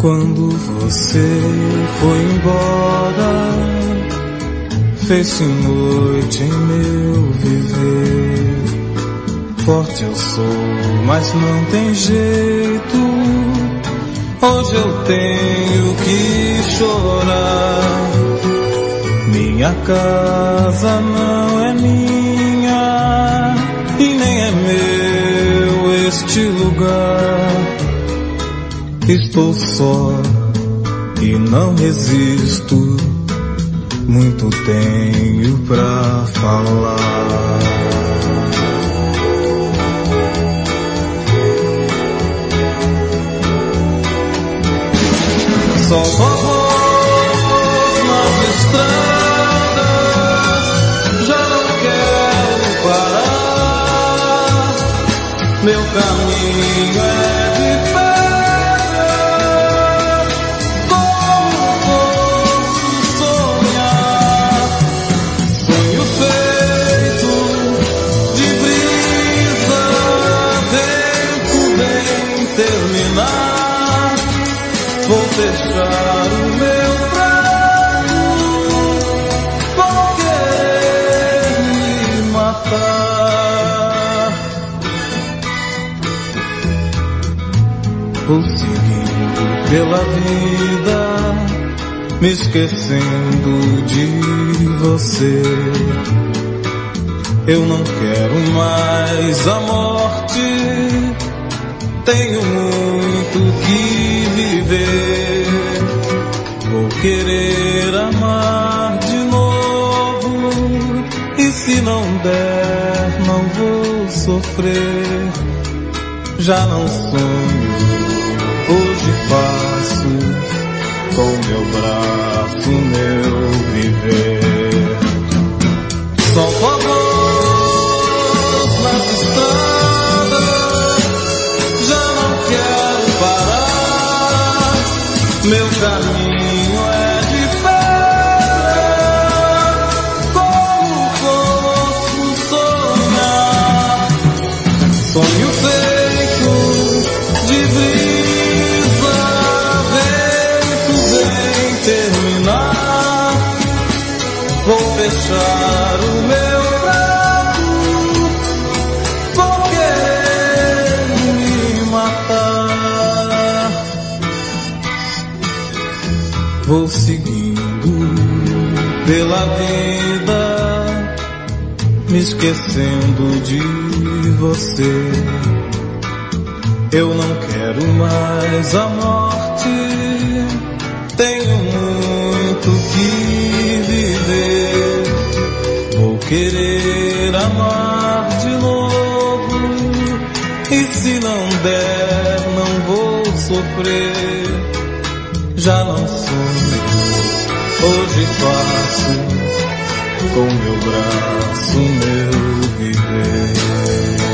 Quando você foi embora, fez-se noite em meu viver. Forte eu sou, mas não tem jeito. Hoje eu tenho que chorar. Minha casa não é minha e nem é meu este lugar. Estou só e não resisto. Muito tenho pra falar. Só vovôs nas estradas, já não quero parar. Meu caminho é de pedra, como posso sonhar? Sonho feito de brisa, vento vem terminar. Vou fechar o meu prato, vou querer me matar. Vou seguindo pela vida, me esquecendo de você. Eu não quero mais a morte, tenho muito que viver. Vou querer amar de novo, e se não der, não vou sofrer. Já não sonho, hoje faço com meu braço meu viver. São fogos nas estradas, já não quero parar. Meu caminho é de pedra, como posso sonhar? Sonho feito de brisa, vento vem terminar. Vou fechar o meu prato, vou querer me matar. Vou seguindo pela vida, me esquecendo de você. Eu não quero mais a morte, tenho muito que viver. Vou querer amar de novo, e se não der, não vou sofrer. Já não sonho, hoje faço com meu braço meu viver.